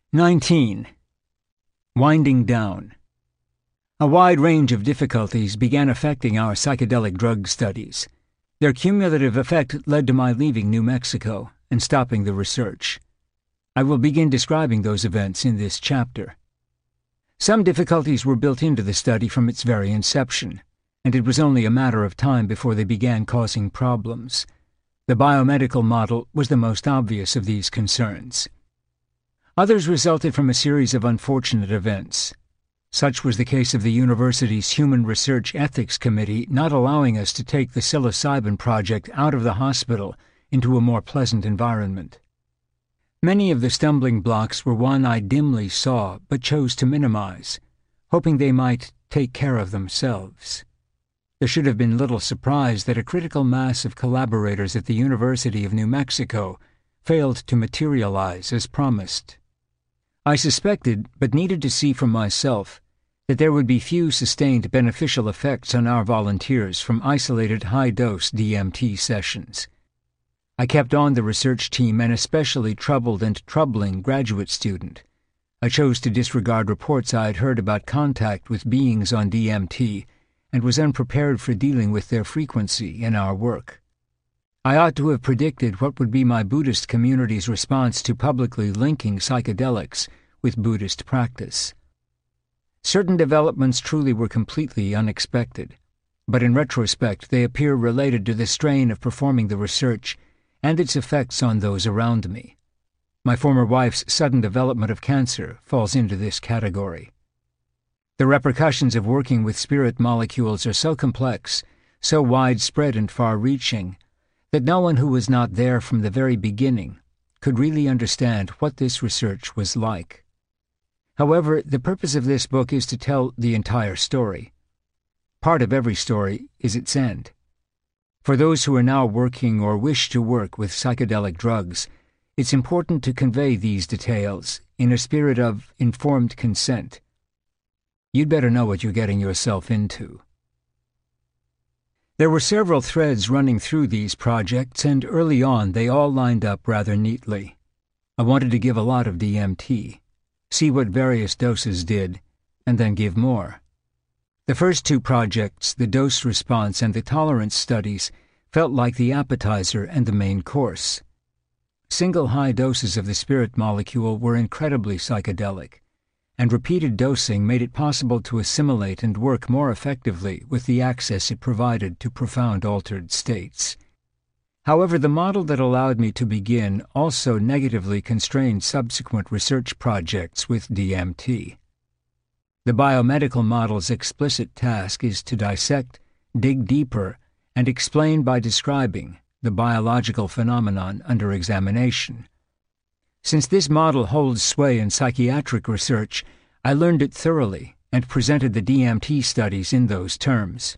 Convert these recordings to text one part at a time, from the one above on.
19. Winding down. A wide range of difficulties began affecting our psychedelic drug studies. Their cumulative effect led to my leaving New Mexico and stopping the research. I will begin describing those events in this chapter. Some difficulties were built into the study from its very inception, and it was only a matter of time before they began causing problems. The biomedical model was the most obvious of these concerns. Others resulted from a series of unfortunate events. Such was the case of the university's Human Research Ethics Committee not allowing us to take the psilocybin project out of the hospital into a more pleasant environment. Many of the stumbling blocks were one I dimly saw but chose to minimize, hoping they might take care of themselves. There should have been little surprise that a critical mass of collaborators at the University of New Mexico failed to materialize as promised. I suspected, but needed to see for myself, that there would be few sustained beneficial effects on our volunteers from isolated high-dose DMT sessions. I kept on the research team an especially troubled and troubling graduate student. I chose to disregard reports I had heard about contact with beings on DMT and was unprepared for dealing with their frequency in our work. I ought to have predicted what would be my Buddhist community's response to publicly linking psychedelics with Buddhist practice. Certain developments truly were completely unexpected, but in retrospect they appear related to the strain of performing the research and its effects on those around me. My former wife's sudden development of cancer falls into this category. The repercussions of working with spirit molecules are so complex, so widespread and far-reaching, that no one who was not there from the very beginning could really understand what this research was like. However, the purpose of this book is to tell the entire story. Part of every story is its end. For those who are now working or wish to work with psychedelic drugs, it's important to convey these details in a spirit of informed consent. You'd better know what you're getting yourself into. There were several threads running through these projects, and early on they all lined up rather neatly. I wanted to give a lot of DMT, see what various doses did, and then give more. The first two projects, the dose response and the tolerance studies, felt like the appetizer and the main course. Single high doses of the spirit molecule were incredibly psychedelic, and repeated dosing made it possible to assimilate and work more effectively with the access it provided to profound altered states. However, the model that allowed me to begin also negatively constrained subsequent research projects with DMT. The biomedical model's explicit task is to dissect, dig deeper, and explain by describing the biological phenomenon under examination. Since this model holds sway in psychiatric research, I learned it thoroughly and presented the DMT studies in those terms.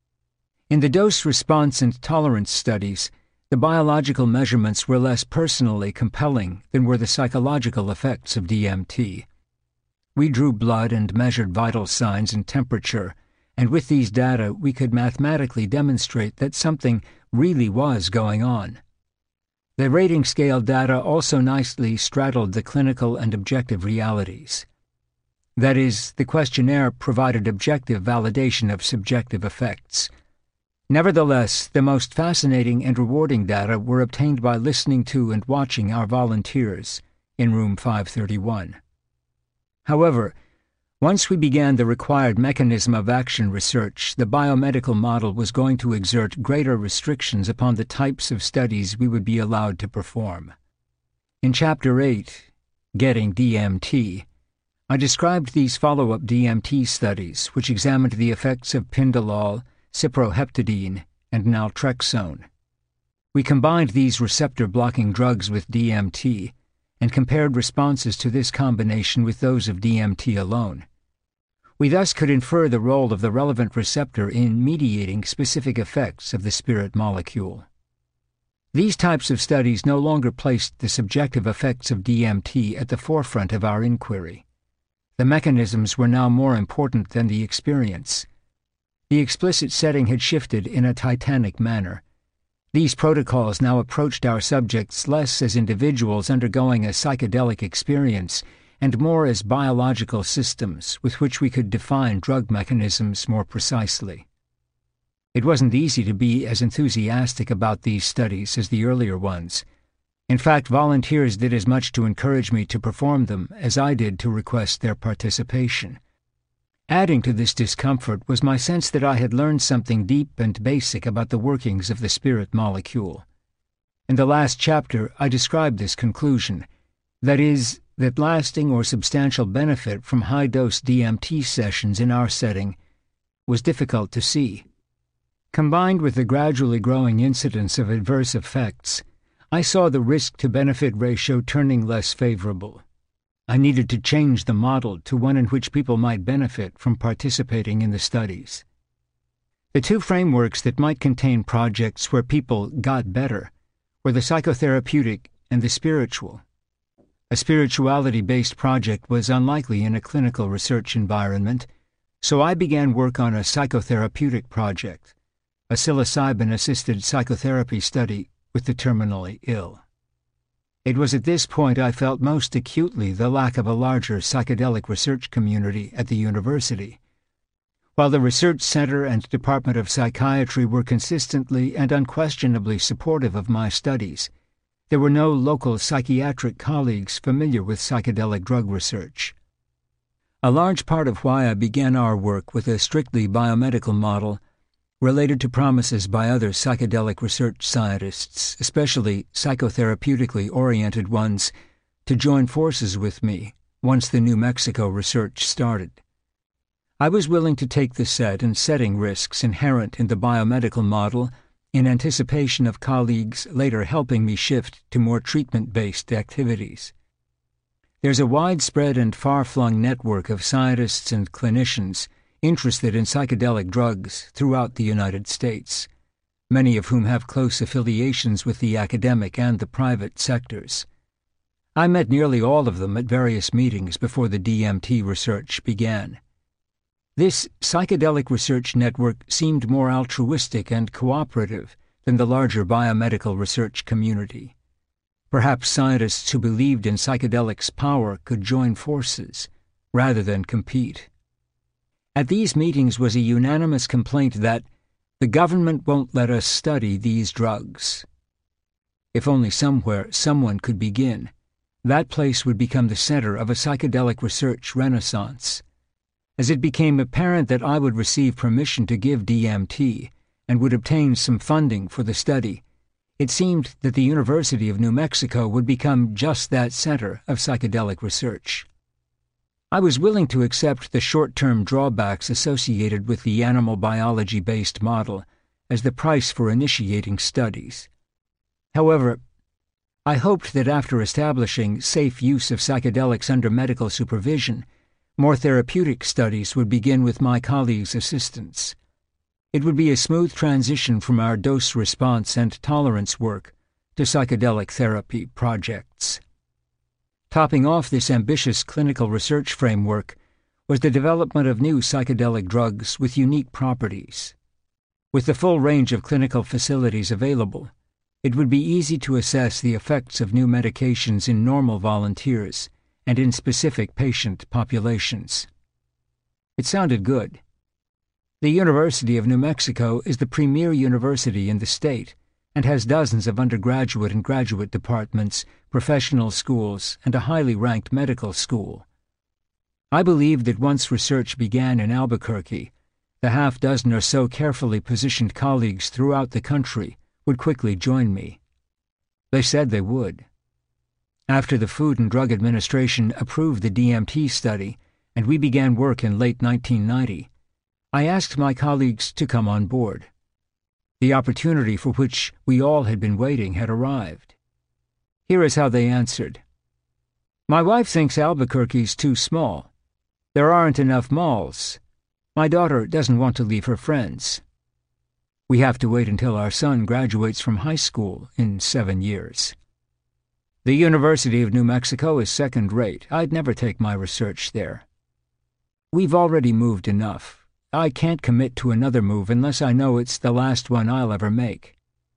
In the dose response and tolerance studies, the biological measurements were less personally compelling than were the psychological effects of DMT. We drew blood and measured vital signs and temperature, and with these data we could mathematically demonstrate that something really was going on. The rating scale data also nicely straddled the clinical and objective realities. That is, the questionnaire provided objective validation of subjective effects. Nevertheless, the most fascinating and rewarding data were obtained by listening to and watching our volunteers in room 531. However, once we began the required mechanism of action research, the biomedical model was going to exert greater restrictions upon the types of studies we would be allowed to perform. In Chapter 8, Getting DMT, I described these follow-up DMT studies, which examined the effects of pindalol, cyproheptadine, and naltrexone. We combined these receptor-blocking drugs with DMT and compared responses to this combination with those of DMT alone. We thus could infer the role of the relevant receptor in mediating specific effects of the spirit molecule. These types of studies no longer placed the subjective effects of DMT at the forefront of our inquiry. The mechanisms were now more important than the experience. The explicit setting had shifted in a titanic manner. These protocols now approached our subjects less as individuals undergoing a psychedelic experience and more as biological systems with which we could define drug mechanisms more precisely. It wasn't easy to be as enthusiastic about these studies as the earlier ones. In fact, volunteers did as much to encourage me to perform them as I did to request their participation. Adding to this discomfort was my sense that I had learned something deep and basic about the workings of the spirit molecule. In the last chapter, I described this conclusion, that is, that lasting or substantial benefit from high-dose DMT sessions in our setting was difficult to see. Combined with the gradually growing incidence of adverse effects, I saw the risk-to-benefit ratio turning less favorable. I needed to change the model to one in which people might benefit from participating in the studies. The two frameworks that might contain projects where people got better were the psychotherapeutic and the spiritual. A spirituality-based project was unlikely in a clinical research environment, so I began work on a psychotherapeutic project, a psilocybin-assisted psychotherapy study with the terminally ill. It was at this point I felt most acutely the lack of a larger psychedelic research community at the university. While the Research Center and Department of Psychiatry were consistently and unquestionably supportive of my studies, there were no local psychiatric colleagues familiar with psychedelic drug research. A large part of why I began our work with a strictly biomedical model related to promises by other psychedelic research scientists, especially psychotherapeutically oriented ones, to join forces with me once the New Mexico research started. I was willing to take the set and setting risks inherent in the biomedical model in anticipation of colleagues later helping me shift to more treatment-based activities. There's a widespread and far-flung network of scientists and clinicians interested in psychedelic drugs throughout the United States, many of whom have close affiliations with the academic and the private sectors. I met nearly all of them at various meetings before the DMT research began. This psychedelic research network seemed more altruistic and cooperative than the larger biomedical research community. Perhaps scientists who believed in psychedelics' power could join forces, rather than compete. At these meetings was a unanimous complaint that the government won't let us study these drugs. If only somewhere someone could begin, that place would become the center of a psychedelic research renaissance. As it became apparent that I would receive permission to give DMT and would obtain some funding for the study, it seemed that the University of New Mexico would become just that center of psychedelic research. I was willing to accept the short-term drawbacks associated with the animal biology-based model as the price for initiating studies. However, I hoped that after establishing safe use of psychedelics under medical supervision, more therapeutic studies would begin with my colleagues' assistance. It would be a smooth transition from our dose response and tolerance work to psychedelic therapy projects. Topping off this ambitious clinical research framework was the development of new psychedelic drugs with unique properties. With the full range of clinical facilities available, it would be easy to assess the effects of new medications in normal volunteers and in specific patient populations. It sounded good. The University of New Mexico is the premier university in the state and has dozens of undergraduate and graduate departments, professional schools, and a highly ranked medical school. I believed that once research began in Albuquerque, the half-dozen or so carefully positioned colleagues throughout the country would quickly join me. They said they would. After the Food and Drug Administration approved the DMT study and we began work in late 1990, I asked my colleagues to come on board. The opportunity for which we all had been waiting had arrived. Here is how they answered. My wife thinks Albuquerque's too small. There aren't enough malls. My daughter doesn't want to leave her friends. We have to wait until our son graduates from high school in 7 years. The University of New Mexico is second-rate. I'd never take my research there. We've already moved enough. I can't commit to another move unless I know it's the last one I'll ever make.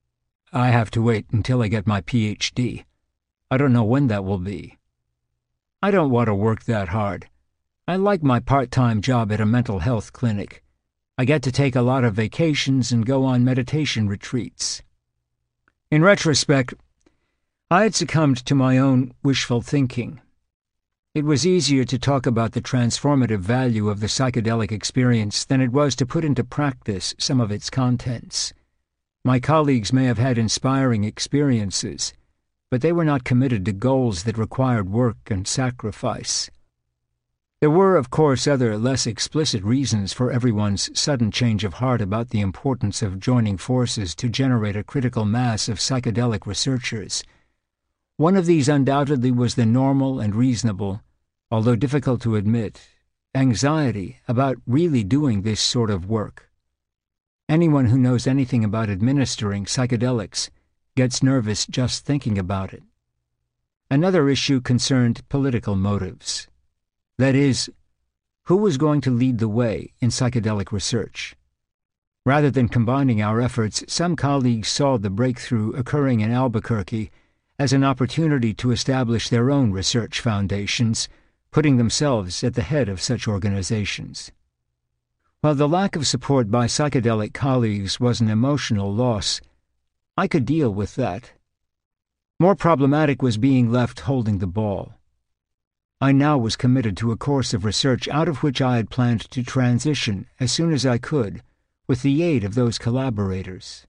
I have to wait until I get my PhD. I don't know when that will be. I don't want to work that hard. I like my part-time job at a mental health clinic. I get to take a lot of vacations and go on meditation retreats." In retrospect, I had succumbed to my own wishful thinking. It was easier to talk about the transformative value of the psychedelic experience than it was to put into practice some of its contents. My colleagues may have had inspiring experiences, but they were not committed to goals that required work and sacrifice. There were, of course, other less explicit reasons for everyone's sudden change of heart about the importance of joining forces to generate a critical mass of psychedelic researchers. One of these undoubtedly was the normal and reasonable, although difficult to admit, anxiety about really doing this sort of work. Anyone who knows anything about administering psychedelics gets nervous just thinking about it. Another issue concerned political motives. That is, who was going to lead the way in psychedelic research? Rather than combining our efforts, some colleagues saw the breakthrough occurring in Albuquerque as an opportunity to establish their own research foundations, putting themselves at the head of such organizations. While the lack of support by psychedelic colleagues was an emotional loss, I could deal with that. More problematic was being left holding the ball. I now was committed to a course of research out of which I had planned to transition as soon as I could, with the aid of those collaborators.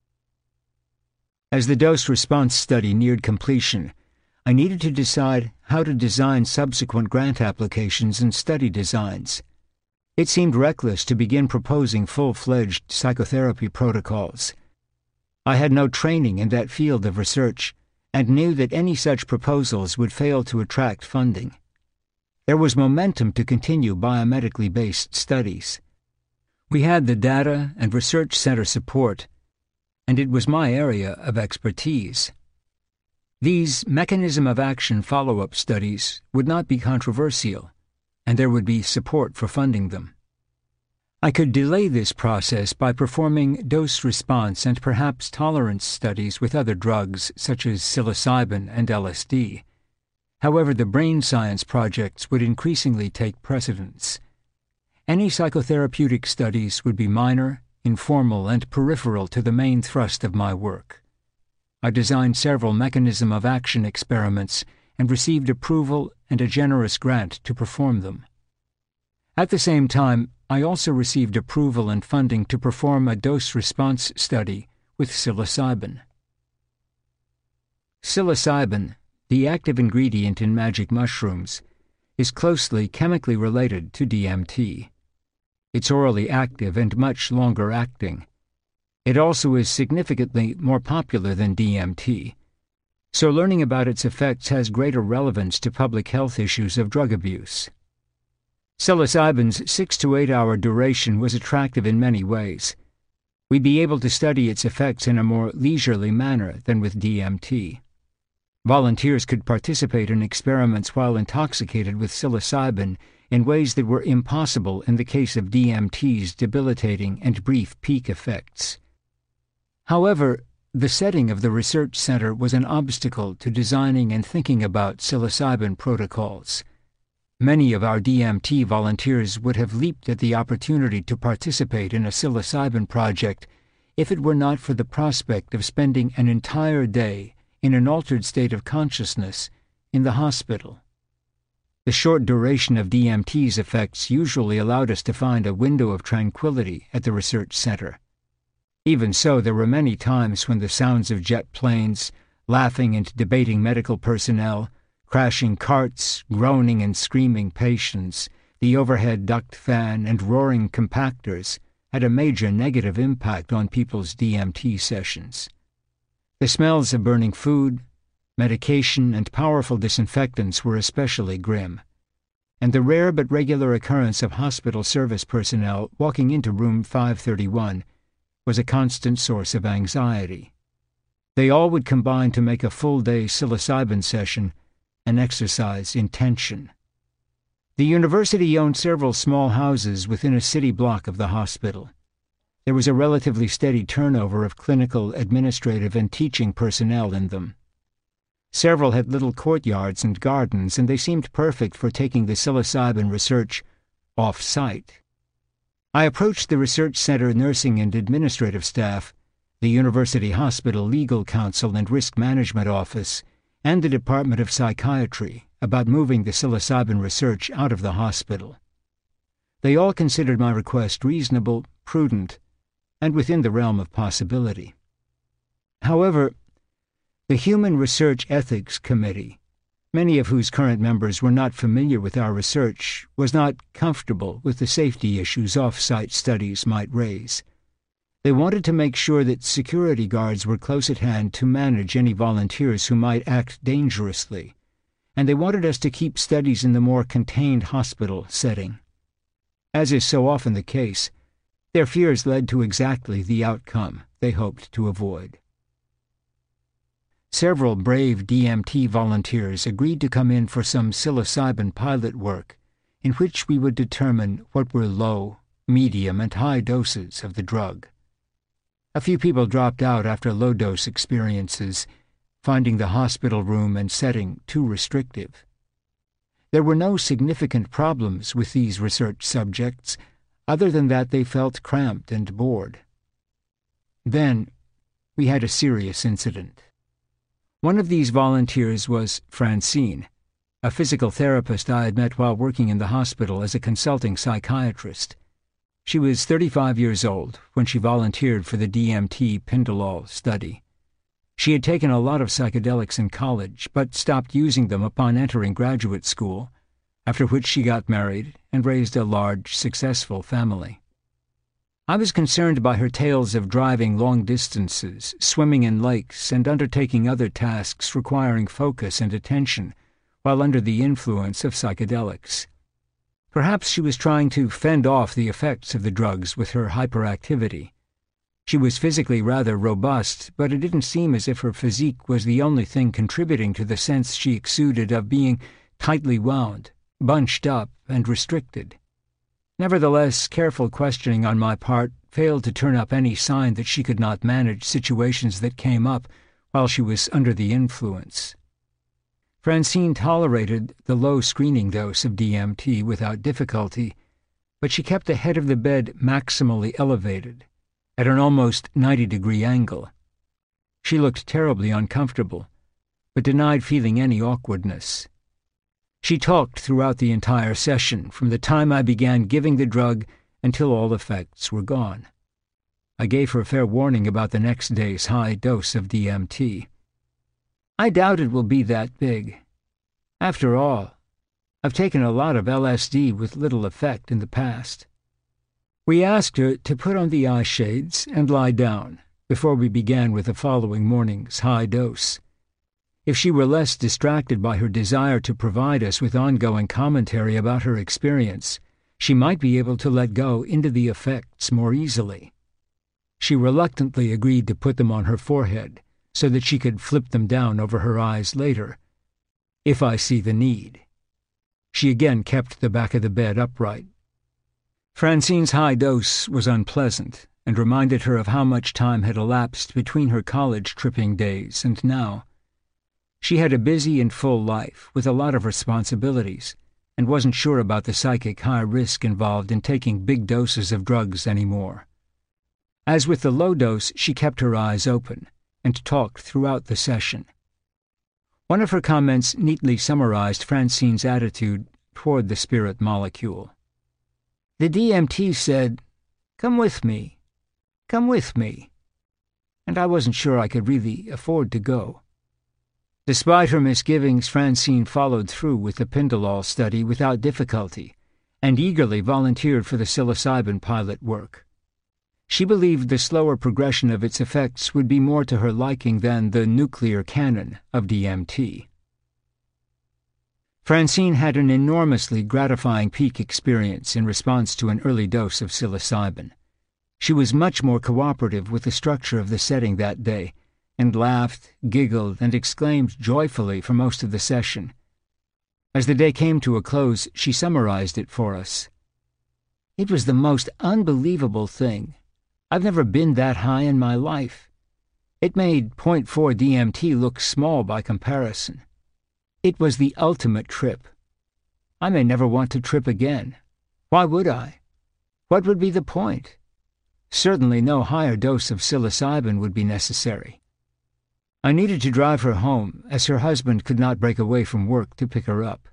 As the dose-response study neared completion, I needed to decide how to design subsequent grant applications and study designs. It seemed reckless to begin proposing full-fledged psychotherapy protocols. I had no training in that field of research and knew that any such proposals would fail to attract funding. There was momentum to continue biomedically based studies. We had the data and research center support, and it was my area of expertise. These mechanism of action follow-up studies would not be controversial, and there would be support for funding them. I could delay this process by performing dose-response and perhaps tolerance studies with other drugs such as psilocybin and LSD. However, the brain science projects would increasingly take precedence. Any psychotherapeutic studies would be minor, informal, and peripheral to the main thrust of my work. I designed several mechanism of action experiments and received approval and a generous grant to perform them. At the same time, I also received approval and funding to perform a dose-response study with psilocybin. Psilocybin, the active ingredient in magic mushrooms, is closely chemically related to DMT. It's orally active and much longer acting. It also is significantly more popular than DMT, so learning about its effects has greater relevance to public health issues of drug abuse. Psilocybin's 6 to 8 hour duration was attractive in many ways. We'd be able to study its effects in a more leisurely manner than with DMT. Volunteers could participate in experiments while intoxicated with psilocybin in ways that were impossible in the case of DMT's debilitating and brief peak effects. However, the setting of the research center was an obstacle to designing and thinking about psilocybin protocols. Many of our DMT volunteers would have leaped at the opportunity to participate in a psilocybin project if it were not for the prospect of spending an entire day in an altered state of consciousness in the hospital. The short duration of DMT's effects usually allowed us to find a window of tranquility at the research center. Even so, there were many times when the sounds of jet planes, laughing and debating medical personnel, crashing carts, groaning and screaming patients, the overhead duct fan, and roaring compactors had a major negative impact on people's DMT sessions. The smells of burning food, medication, and powerful disinfectants were especially grim, and the rare but regular occurrence of hospital service personnel walking into room 531 was a constant source of anxiety. They all would combine to make a full-day psilocybin session an exercise in tension. The university owned several small houses within a city block of the hospital. There was a relatively steady turnover of clinical, administrative, and teaching personnel in them. Several had little courtyards and gardens, and they seemed perfect for taking the psilocybin research off-site. I approached the Research Center nursing and administrative staff, the University Hospital Legal Counsel and Risk Management Office, and the Department of Psychiatry about moving the psilocybin research out of the hospital. They all considered my request reasonable, prudent, and within the realm of possibility. However, the Human Research Ethics Committee, many of whose current members were not familiar with our research, was not comfortable with the safety issues off-site studies might raise. They wanted to make sure that security guards were close at hand to manage any volunteers who might act dangerously, and they wanted us to keep studies in the more contained hospital setting. As is so often the case, their fears led to exactly the outcome they hoped to avoid. Several brave DMT volunteers agreed to come in for some psilocybin pilot work, in which we would determine what were low, medium, and high doses of the drug. A few people dropped out after low-dose experiences, finding the hospital room and setting too restrictive. There were no significant problems with these research subjects, other than that they felt cramped and bored. Then, we had a serious incident. One of these volunteers was Francine, a physical therapist I had met while working in the hospital as a consulting psychiatrist. She was 35 years old when she volunteered for the DMT Pindalol study. She had taken a lot of psychedelics in college, but stopped using them upon entering graduate school, after which she got married and raised a large, successful family. I was concerned by her tales of driving long distances, swimming in lakes, and undertaking other tasks requiring focus and attention while under the influence of psychedelics. Perhaps she was trying to fend off the effects of the drugs with her hyperactivity. She was physically rather robust, but it didn't seem as if her physique was the only thing contributing to the sense she exuded of being tightly wound, bunched up, and restricted. Nevertheless, careful questioning on my part failed to turn up any sign that she could not manage situations that came up while she was under the influence. Francine tolerated the low screening dose of DMT without difficulty, but she kept the head of the bed maximally elevated, at an almost 90-degree angle. She looked terribly uncomfortable, but denied feeling any awkwardness. She talked throughout the entire session, from the time I began giving the drug until all effects were gone. I gave her fair warning about the next day's high dose of DMT. I doubt it will be that big. After all, I've taken a lot of LSD with little effect in the past. We asked her to put on the eye shades and lie down before we began with the following morning's high dose. If she were less distracted by her desire to provide us with ongoing commentary about her experience, she might be able to let go into the effects more easily. She reluctantly agreed to put them on her forehead so that she could flip them down over her eyes later, if I see the need. She again kept the back of the bed upright. Francine's high dose was unpleasant and reminded her of how much time had elapsed between her college tripping days and now. She had a busy and full life with a lot of responsibilities and wasn't sure about the psychic high risk involved in taking big doses of drugs anymore. As with the low dose, she kept her eyes open and talked throughout the session. One of her comments neatly summarized Francine's attitude toward the spirit molecule. The DMT said, "Come with me. Come with me." And I wasn't sure I could really afford to go. Despite her misgivings, Francine followed through with the Pindalol study without difficulty and eagerly volunteered for the psilocybin pilot work. She believed the slower progression of its effects would be more to her liking than the nuclear cannon of DMT. Francine had an enormously gratifying peak experience in response to an early dose of psilocybin. She was much more cooperative with the structure of the setting that day, and laughed, giggled, and exclaimed joyfully for most of the session. As the day came to a close, she summarized it for us. "It was the most unbelievable thing. I've never been that high in my life. It made .4 DMT look small by comparison. It was the ultimate trip. I may never want to trip again. Why would I? What would be the point? Certainly no higher dose of psilocybin would be necessary. I needed to drive her home, as her husband could not break away from work to pick her up.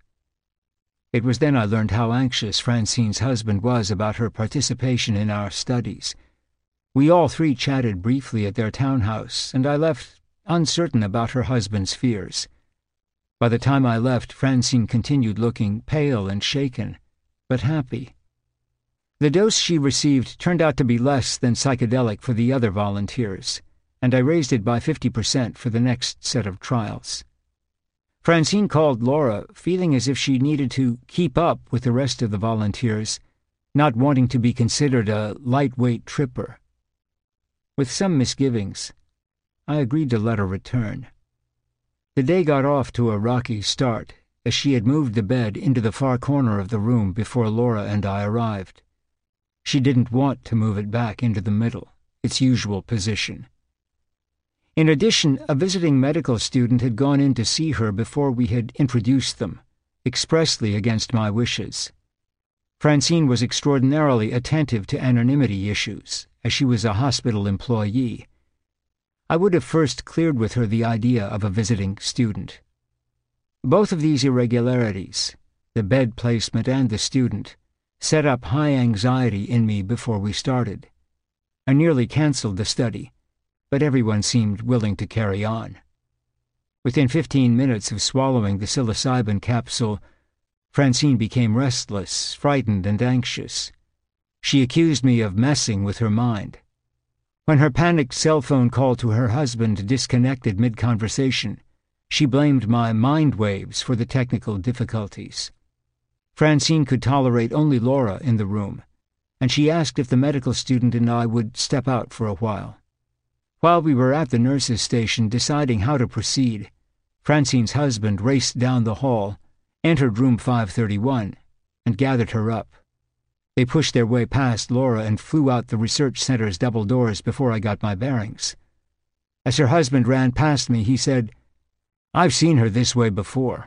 It was then I learned how anxious Francine's husband was about her participation in our studies. We all three chatted briefly at their townhouse, and I left uncertain about her husband's fears. By the time I left, Francine continued looking pale and shaken, but happy. The dose she received turned out to be less than psychedelic for the other volunteers, and I raised it by 50% for the next set of trials. Francine called Laura, feeling as if she needed to keep up with the rest of the volunteers, not wanting to be considered a lightweight tripper. With some misgivings, I agreed to let her return. The day got off to a rocky start, as she had moved the bed into the far corner of the room before Laura and I arrived. She didn't want to move it back into the middle, its usual position. In addition, a visiting medical student had gone in to see her before we had introduced them, expressly against my wishes. Francine was extraordinarily attentive to anonymity issues, as she was a hospital employee. I would have first cleared with her the idea of a visiting student. Both of these irregularities, the bed placement and the student, set up high anxiety in me before we started. I nearly canceled the study, but everyone seemed willing to carry on. Within 15 minutes of swallowing the psilocybin capsule, Francine became restless, frightened, and anxious. She accused me of messing with her mind. When her panicked cell phone call to her husband disconnected mid-conversation, she blamed my mind waves for the technical difficulties. Francine could tolerate only Laura in the room, and she asked if the medical student and I would step out for a while. While we were at the nurse's station deciding how to proceed, Francine's husband raced down the hall, entered room 531, and gathered her up. They pushed their way past Laura and flew out the research center's double doors before I got my bearings. As her husband ran past me, he said, "I've seen her this way before."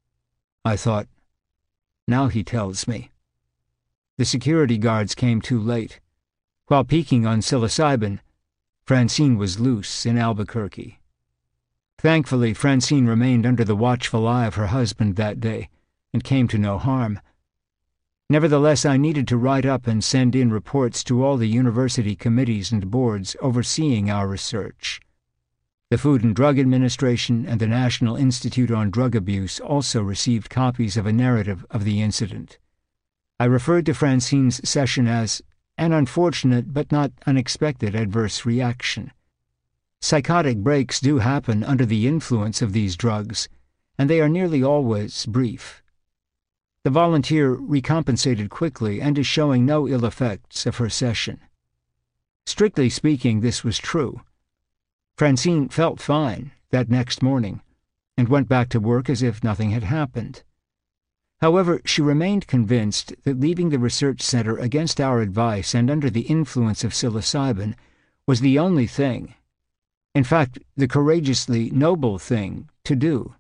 I thought, now he tells me. The security guards came too late. While peaking on psilocybin, Francine was loose in Albuquerque. Thankfully, Francine remained under the watchful eye of her husband that day, and came to no harm. Nevertheless, I needed to write up and send in reports to all the university committees and boards overseeing our research. The Food and Drug Administration and the National Institute on Drug Abuse also received copies of a narrative of the incident. I referred to Francine's session as an unfortunate but not unexpected adverse reaction. Psychotic breaks do happen under the influence of these drugs, and they are nearly always brief. The volunteer recompensated quickly and is showing no ill effects of her session. Strictly speaking, this was true. Francine felt fine that next morning and went back to work as if nothing had happened. However, she remained convinced that leaving the research center against our advice and under the influence of psilocybin was the only thing, in fact, the courageously noble thing to do.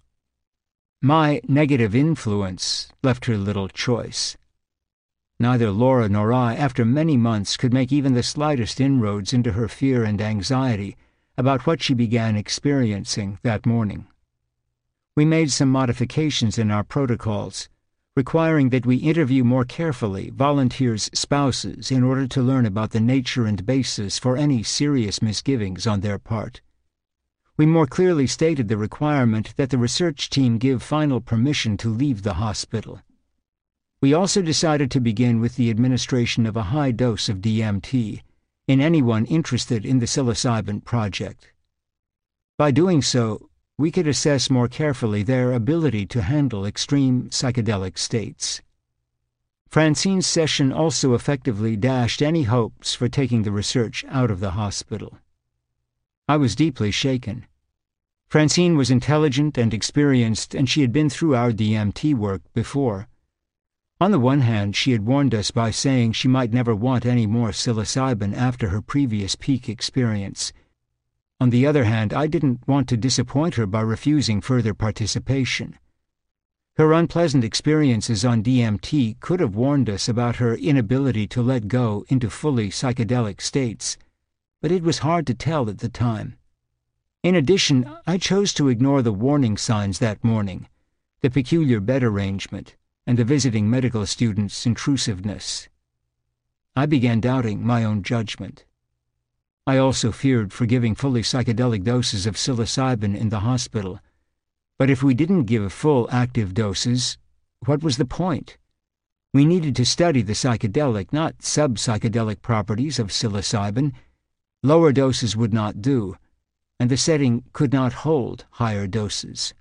My negative influence left her little choice. Neither Laura nor I, after many months, could make even the slightest inroads into her fear and anxiety about what she began experiencing that morning. We made some modifications in our protocols, requiring that we interview more carefully volunteers' spouses in order to learn about the nature and basis for any serious misgivings on their part. We more clearly stated the requirement that the research team give final permission to leave the hospital. We also decided to begin with the administration of a high dose of DMT in anyone interested in the psilocybin project. By doing so, we could assess more carefully their ability to handle extreme psychedelic states. Francine's session also effectively dashed any hopes for taking the research out of the hospital. I was deeply shaken. Francine was intelligent and experienced, and she had been through our DMT work before. On the one hand, she had warned us by saying she might never want any more psilocybin after her previous peak experience. On the other hand, I didn't want to disappoint her by refusing further participation. Her unpleasant experiences on DMT could have warned us about her inability to let go into fully psychedelic states, but it was hard to tell at the time. In addition, I chose to ignore the warning signs that morning, the peculiar bed arrangement, and the visiting medical student's intrusiveness. I began doubting my own judgment. I also feared for giving fully psychedelic doses of psilocybin in the hospital. But if we didn't give full active doses, what was the point? We needed to study the psychedelic, not sub-psychedelic properties of psilocybin. Lower doses would not do, and the setting could not hold higher doses.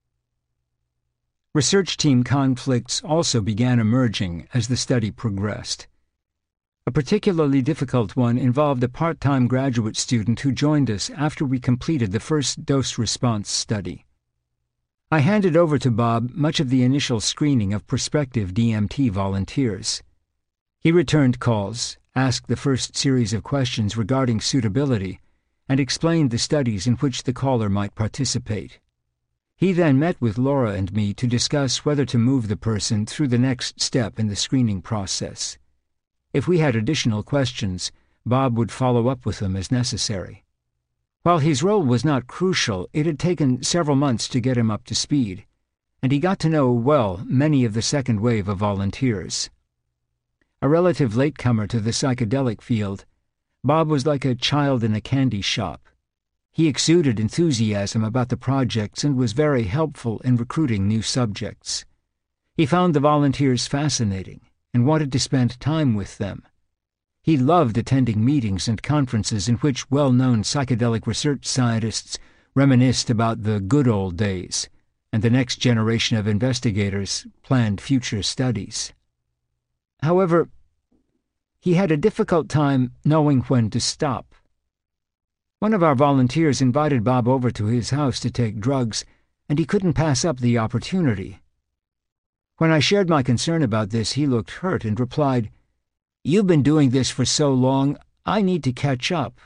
Research team conflicts also began emerging as the study progressed. A particularly difficult one involved a part-time graduate student who joined us after we completed the first dose-response study. I handed over to Bob much of the initial screening of prospective DMT volunteers. He returned calls, asked the first series of questions regarding suitability, and explained the studies in which the caller might participate. He then met with Laura and me to discuss whether to move the person through the next step in the screening process. If we had additional questions, Bob would follow up with them as necessary. While his role was not crucial, it had taken several months to get him up to speed, and he got to know well many of the second wave of volunteers. A relative latecomer to the psychedelic field, Bob was like a child in a candy shop. He exuded enthusiasm about the projects and was very helpful in recruiting new subjects. He found the volunteers fascinating and wanted to spend time with them. He loved attending meetings and conferences in which well-known psychedelic research scientists reminisced about the good old days, and the next generation of investigators planned future studies. However, he had a difficult time knowing when to stop. One of our volunteers invited Bob over to his house to take drugs, and he couldn't pass up the opportunity. When I shared my concern about this, he looked hurt and replied, "You've been doing this for so long, I need to catch up."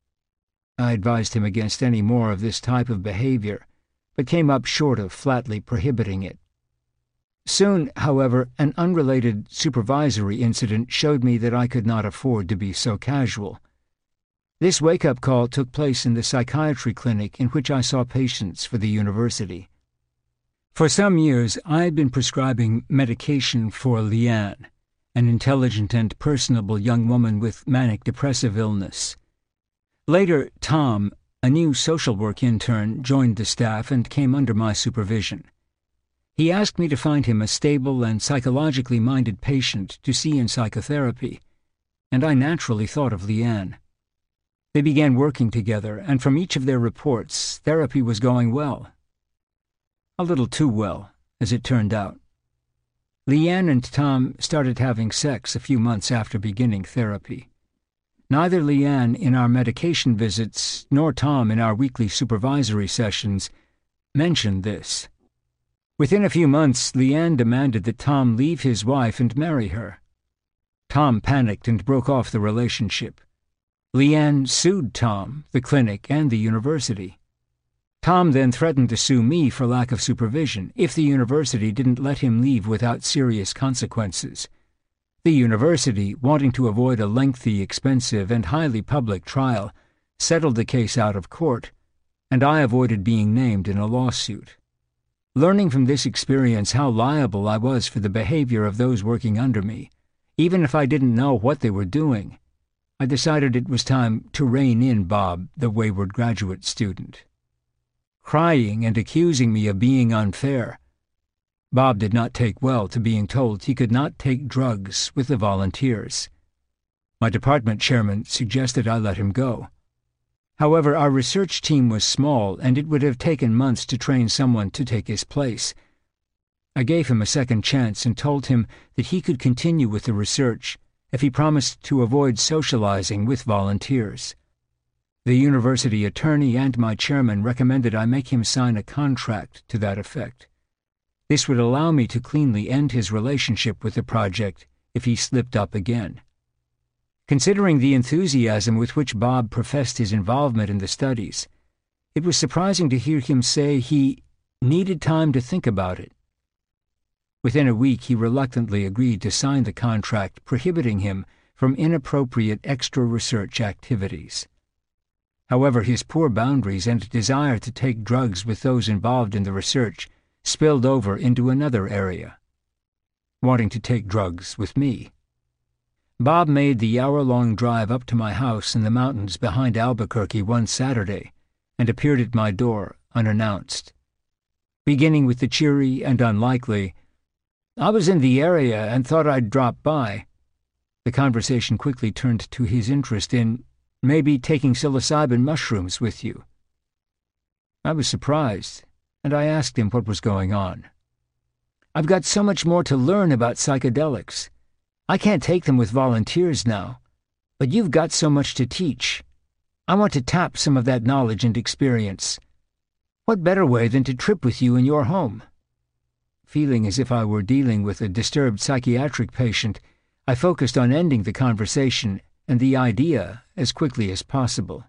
I advised him against any more of this type of behavior, but came up short of flatly prohibiting it. Soon, however, an unrelated supervisory incident showed me that I could not afford to be so casual. This wake-up call took place in the psychiatry clinic in which I saw patients for the university. For some years, I had been prescribing medication for Leanne, an intelligent and personable young woman with manic-depressive illness. Later, Tom, a new social work intern, joined the staff and came under my supervision. He asked me to find him a stable and psychologically minded patient to see in psychotherapy, and I naturally thought of Leanne. They began working together, and from each of their reports, therapy was going well. A little too well, as it turned out. Leanne and Tom started having sex a few months after beginning therapy. Neither Leanne in our medication visits nor Tom in our weekly supervisory sessions mentioned this. Within a few months, Leanne demanded that Tom leave his wife and marry her. Tom panicked and broke off the relationship. Leanne sued Tom, the clinic, and the university. Tom then threatened to sue me for lack of supervision if the university didn't let him leave without serious consequences. The university, wanting to avoid a lengthy, expensive, and highly public trial, settled the case out of court, and I avoided being named in a lawsuit. Learning from this experience how liable I was for the behavior of those working under me, even if I didn't know what they were doing, I decided it was time to rein in Bob, the wayward graduate student. Crying and accusing me of being unfair, Bob did not take well to being told he could not take drugs with the volunteers. My department chairman suggested I let him go. However, our research team was small, and it would have taken months to train someone to take his place. I gave him a second chance and told him that he could continue with the research if he promised to avoid socializing with volunteers. The university attorney and my chairman recommended I make him sign a contract to that effect. This would allow me to cleanly end his relationship with the project if he slipped up again. Considering the enthusiasm with which Bob professed his involvement in the studies, it was surprising to hear him say he needed time to think about it. Within a week, he reluctantly agreed to sign the contract prohibiting him from inappropriate extra research activities. However, his poor boundaries and desire to take drugs with those involved in the research spilled over into another area: wanting to take drugs with me. Bob made the hour-long drive up to my house in the mountains behind Albuquerque one Saturday and appeared at my door unannounced. Beginning with the cheery and unlikely, "I was in the area and thought I'd drop by," the conversation quickly turned to his interest in maybe taking psilocybin mushrooms with you. I was surprised, and I asked him what was going on. "I've got so much more to learn about psychedelics. I can't take them with volunteers now, but you've got so much to teach. I want to tap some of that knowledge and experience. What better way than to trip with you in your home?" Feeling as if I were dealing with a disturbed psychiatric patient, I focused on ending the conversation and the idea as quickly as possible.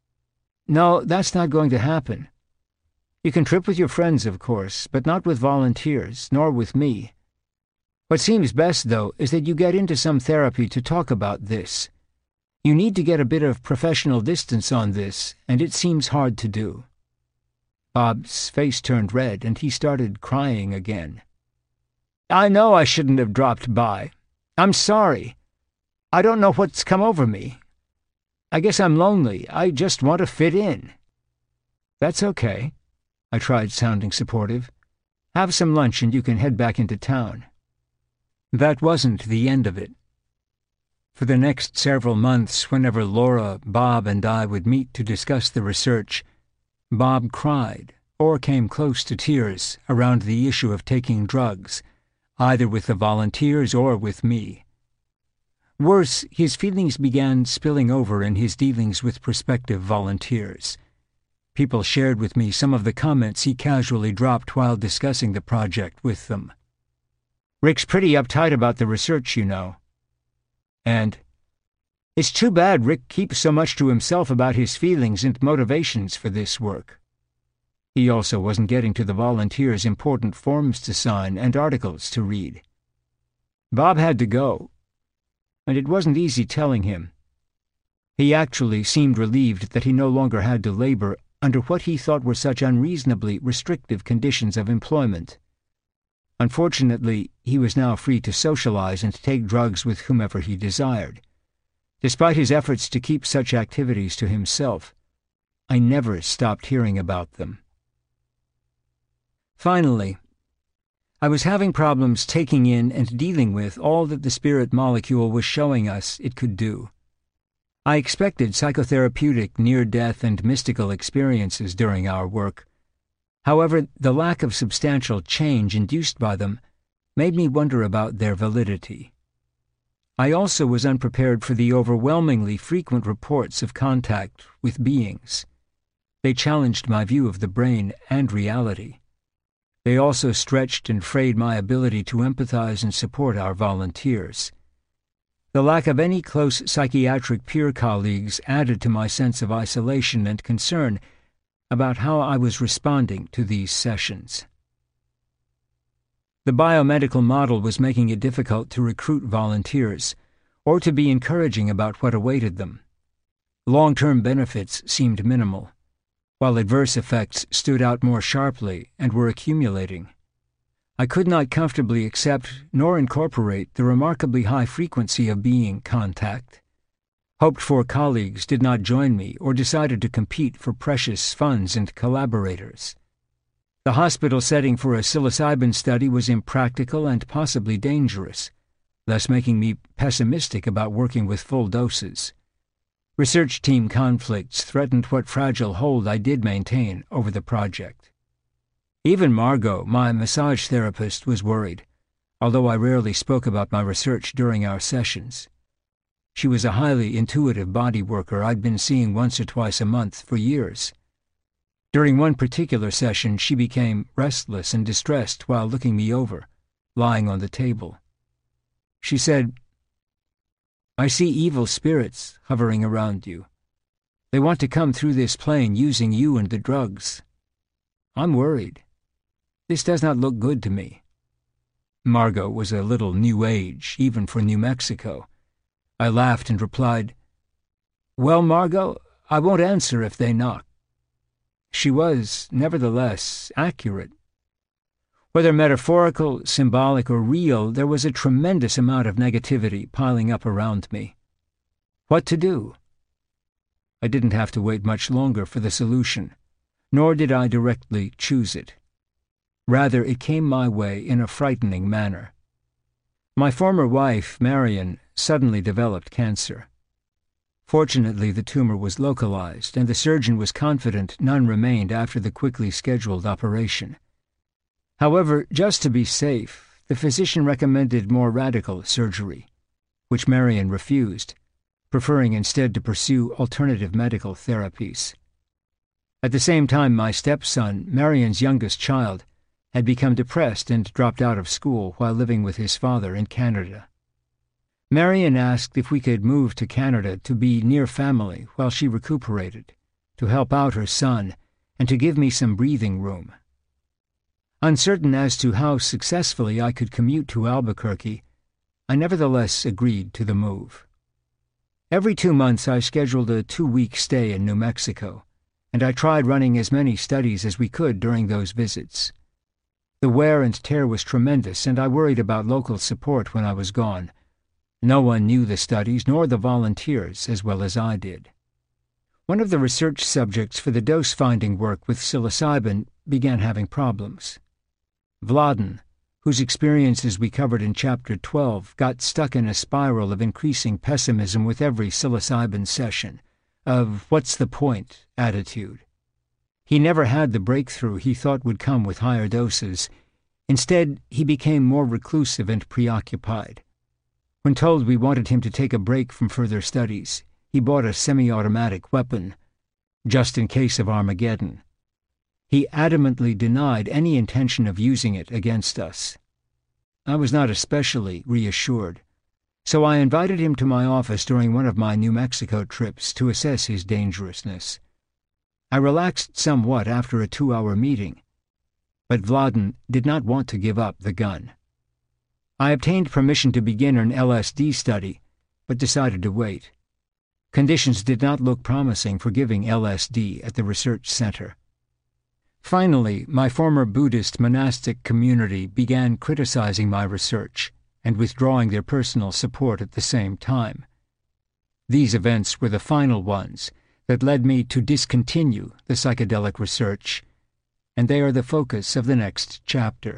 "No, that's not going to happen. You can trip with your friends, of course, but not with volunteers, nor with me. What seems best, though, is that you get into some therapy to talk about this. You need to get a bit of professional distance on this, and it seems hard to do." Bob's face turned red, and he started crying again. "I know I shouldn't have dropped by. I'm sorry. I don't know what's come over me. I guess I'm lonely. I just want to fit in." "That's okay." I tried sounding supportive. "Have some lunch and you can head back into town." That wasn't the end of it. For the next several months, whenever Laura, Bob, and I would meet to discuss the research, Bob cried, or came close to tears, around the issue of taking drugs, either with the volunteers or with me. Worse, his feelings began spilling over in his dealings with prospective volunteers. People shared with me some of the comments he casually dropped while discussing the project with them. "Rick's pretty uptight about the research, you know." And, "It's too bad Rick keeps so much to himself about his feelings and motivations for this work." He also wasn't getting to the volunteers' important forms to sign and articles to read. Bob had to go, and it wasn't easy telling him. He actually seemed relieved that he no longer had to labor under what he thought were such unreasonably restrictive conditions of employment. Unfortunately, he was now free to socialize and take drugs with whomever he desired. Despite his efforts to keep such activities to himself, I never stopped hearing about them. Finally, I was having problems taking in and dealing with all that the spirit molecule was showing us it could do. I expected psychotherapeutic, near-death, and mystical experiences during our work. However, the lack of substantial change induced by them made me wonder about their validity. I also was unprepared for the overwhelmingly frequent reports of contact with beings. They challenged my view of the brain and reality. They also stretched and frayed my ability to empathize and support our volunteers. The lack of any close psychiatric peer colleagues added to my sense of isolation and concern about how I was responding to these sessions. The biomedical model was making it difficult to recruit volunteers, or to be encouraging about what awaited them. Long-term benefits seemed minimal, while adverse effects stood out more sharply and were accumulating. I could not comfortably accept nor incorporate the remarkably high frequency of being contact. Hoped-for colleagues did not join me or decided to compete for precious funds and collaborators. The hospital setting for a psilocybin study was impractical and possibly dangerous, thus making me pessimistic about working with full doses. Research team conflicts threatened what fragile hold I did maintain over the project. Even Margot, my massage therapist, was worried, although I rarely spoke about my research during our sessions. She was a highly intuitive body worker I'd been seeing once or twice a month for years. During one particular session, she became restless and distressed while looking me over, lying on the table. She said, I see evil spirits hovering around you. They want to come through this plane using you and the drugs. I'm worried. This does not look good to me." Margot was a little New Age, even for New Mexico. I laughed and replied, "Well, Margot, I won't answer if they knock." She was, nevertheless, accurate. Whether metaphorical, symbolic, or real, there was a tremendous amount of negativity piling up around me. What to do? I didn't have to wait much longer for the solution, nor did I directly choose it. Rather, it came my way in a frightening manner. My former wife, Marion, suddenly developed cancer. Fortunately, the tumor was localized, and the surgeon was confident none remained after the quickly scheduled operation. However, just to be safe, the physician recommended more radical surgery, which Marion refused, preferring instead to pursue alternative medical therapies. At the same time, my stepson, Marion's youngest child, had become depressed and dropped out of school while living with his father in Canada. Marion asked if we could move to Canada to be near family while she recuperated, to help out her son, and to give me some breathing room. Uncertain as to how successfully I could commute to Albuquerque, I nevertheless agreed to the move. Every 2 months I scheduled a 2-week stay in New Mexico, and I tried running as many studies as we could during those visits. The wear and tear was tremendous, and I worried about local support when I was gone. No one knew the studies nor the volunteers as well as I did. One of the research subjects for the dose-finding work with psilocybin began having problems. Vladen, whose experiences we covered in Chapter 12, got stuck in a spiral of increasing pessimism with every psilocybin session, of what's the point attitude. He never had the breakthrough he thought would come with higher doses. Instead, he became more reclusive and preoccupied. When told we wanted him to take a break from further studies, he bought a semi-automatic weapon, just in case of Armageddon. He adamantly denied any intention of using it against us. I was not especially reassured, so I invited him to my office during one of my New Mexico trips to assess his dangerousness. I relaxed somewhat after a 2-hour meeting, but Vladen did not want to give up the gun. I obtained permission to begin an LSD study, but decided to wait. Conditions did not look promising for giving LSD at the research center. Finally, my former Buddhist monastic community began criticizing my research and withdrawing their personal support at the same time. These events were the final ones that led me to discontinue the psychedelic research, and they are the focus of the next chapter.